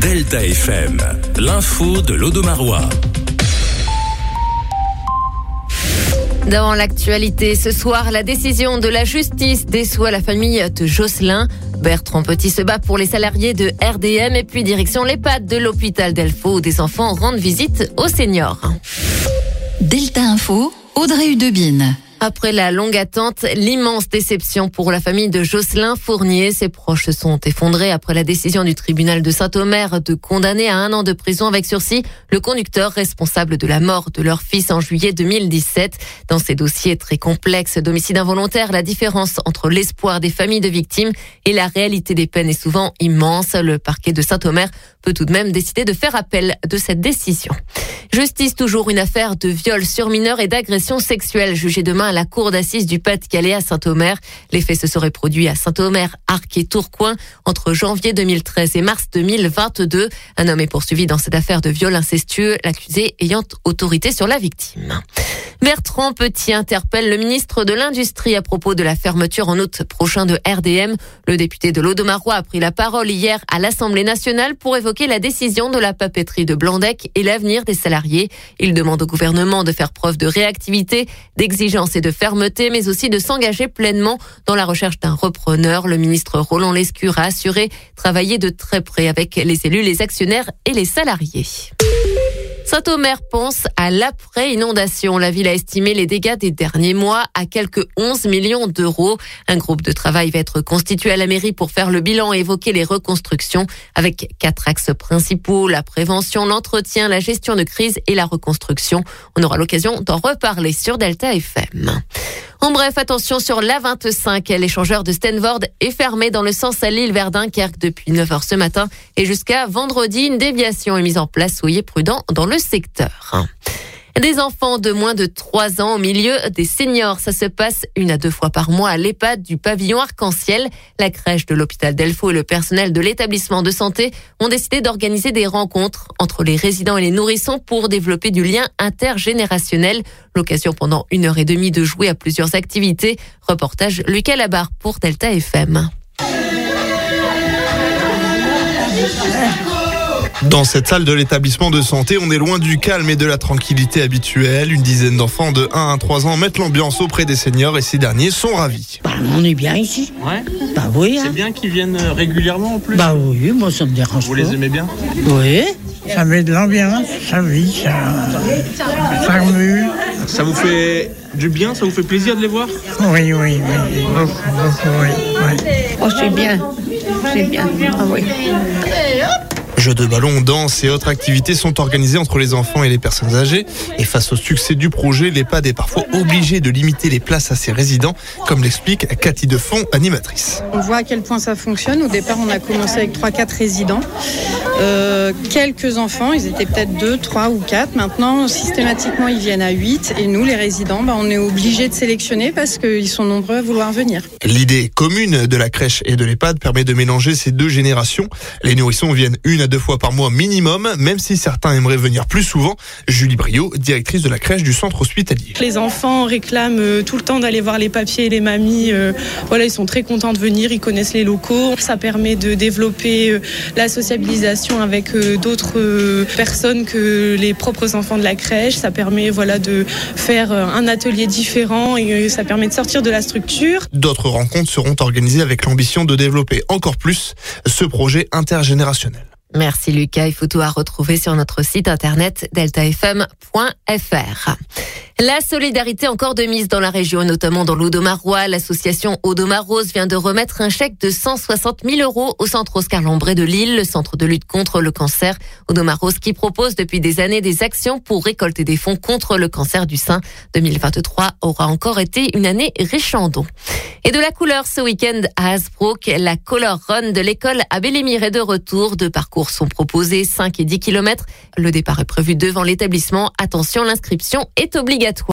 Delta FM, l'info de l'Audomarois. Dans l'actualité, ce soir, la décision de la justice déçoit la famille de Jocelyn. Bertrand Petit se bat pour les salariés de RDM et puis direction l'EHPAD de l'hôpital Delfaux où des enfants rendent visite aux seniors. Delta Info, Audrey Hudebine. Après la longue attente, l'immense déception pour la famille de Jocelyn Fournier. Ses proches se sont effondrés après la décision du tribunal de Saint-Omer de condamner à 1 an de prison avec sursis le conducteur responsable de la mort de leur fils en juillet 2017. Dans ces dossiers très complexes d'homicide involontaire, la différence entre l'espoir des familles de victimes et la réalité des peines est souvent immense. Le parquet de Saint-Omer peut tout de même décider de faire appel de cette décision. Justice toujours, une affaire de viol sur mineur et d'agression sexuelle jugée demain à la cour d'assises du Pas-de-Calais à Saint-Omer. Les faits se seraient produits à Saint-Omer, Arques et Tourcoing entre janvier 2013 et mars 2022. Un homme est poursuivi dans cette affaire de viol incestueux, l'accusé ayant autorité sur la victime. Bertrand Petit interpelle le ministre de l'Industrie à propos de la fermeture en août prochain de RDM. Le député de l'Audomarois a pris la parole hier à l'Assemblée nationale pour évoquer la décision de la papeterie de Blandec et l'avenir des salariés. Il demande au gouvernement de faire preuve de réactivité, d'exigence et de fermeté, mais aussi de s'engager pleinement dans la recherche d'un repreneur. Le ministre Roland Lescure a assuré travailler de très près avec les élus, les actionnaires et les salariés. Saint-Omer pense à l'après-inondation. La ville a estimé les dégâts des derniers mois à quelques 11 millions d'euros. Un groupe de travail va être constitué à la mairie pour faire le bilan et évoquer les reconstructions avec 4 axes principaux: la prévention, l'entretien, la gestion de crise et la reconstruction. On aura l'occasion d'en reparler sur Delta FM. En bref, attention sur l'A25. L'échangeur de Stenvord est fermé dans le sens à Lille vers Dunkerque depuis 9h ce matin et jusqu'à vendredi. Une déviation est mise en place. Soyez prudents dans le secteur. Des enfants de moins de 3 ans au milieu des seniors. Ça se passe 1 à 2 fois par mois à l'EHPAD du pavillon Arc-en-Ciel. La crèche de l'hôpital Delfaux et le personnel de l'établissement de santé ont décidé d'organiser des rencontres entre les résidents et les nourrissons pour développer du lien intergénérationnel. L'occasion pendant 1h30 de jouer à plusieurs activités. Reportage Lucas Labarre pour Delta FM. Dans cette salle de l'établissement de santé, on est loin du calme et de la tranquillité habituelle. Une dizaine d'enfants de 1 à 3 ans mettent l'ambiance auprès des seniors et ces derniers sont ravis. On est bien ici. Ouais. Oui. C'est bien qu'ils viennent régulièrement en plus. Oui, moi ça me dérange pas. Vous les aimez bien? Oui. Ça met de l'ambiance, ça vit, ça remue. Ça vous fait du bien? Ça vous fait plaisir de les voir? Oui. Beaucoup, oui. Oh, c'est bien. Ah oui. Jeux de ballon, danse et autres activités sont organisées entre les enfants et les personnes âgées. Et face au succès du projet, l'EHPAD est parfois obligé de limiter les places à ses résidents, comme l'explique Cathy Defond, animatrice. On voit à quel point ça fonctionne. Au départ, on a commencé avec 3-4 résidents. Quelques enfants, ils étaient peut-être 2, 3 ou 4. Maintenant, systématiquement, ils viennent à 8. Et nous, les résidents, on est obligés de sélectionner parce qu'ils sont nombreux à vouloir venir. L'idée commune de la crèche et de l'EHPAD permet de mélanger ces 2 générations. Les nourrissons viennent 1 à 2 fois par mois minimum, même si certains aimeraient venir plus souvent. Julie Briot, directrice de la crèche du centre hospitalier. Les enfants réclament tout le temps d'aller voir les papiers et les mamies. Ils sont très contents de venir, ils connaissent les locaux. Ça permet de développer la sociabilisation avec d'autres personnes que les propres enfants de la crèche. Ça permet de faire un atelier différent et ça permet de sortir de la structure. D'autres rencontres seront organisées avec l'ambition de développer encore plus ce projet intergénérationnel. Merci Lucas, il faut tout à retrouver sur notre site internet deltafm.fr. La solidarité encore de mise dans la région, notamment dans l'Audomarois. L'association Audomarose vient de remettre un chèque de 160 000 € au centre Oscar Lambré de Lille, le centre de lutte contre le cancer. Audomarose qui propose depuis des années des actions pour récolter des fonds contre le cancer du sein. 2023 aura encore été une année riche en dons. Et de la couleur ce week-end à Hasbrook, la Color Run de l'école à Bellémire est de retour. 2 parcours sont proposés, 5 et 10 km. Le départ est prévu devant l'établissement. Attention, l'inscription est obligatoire.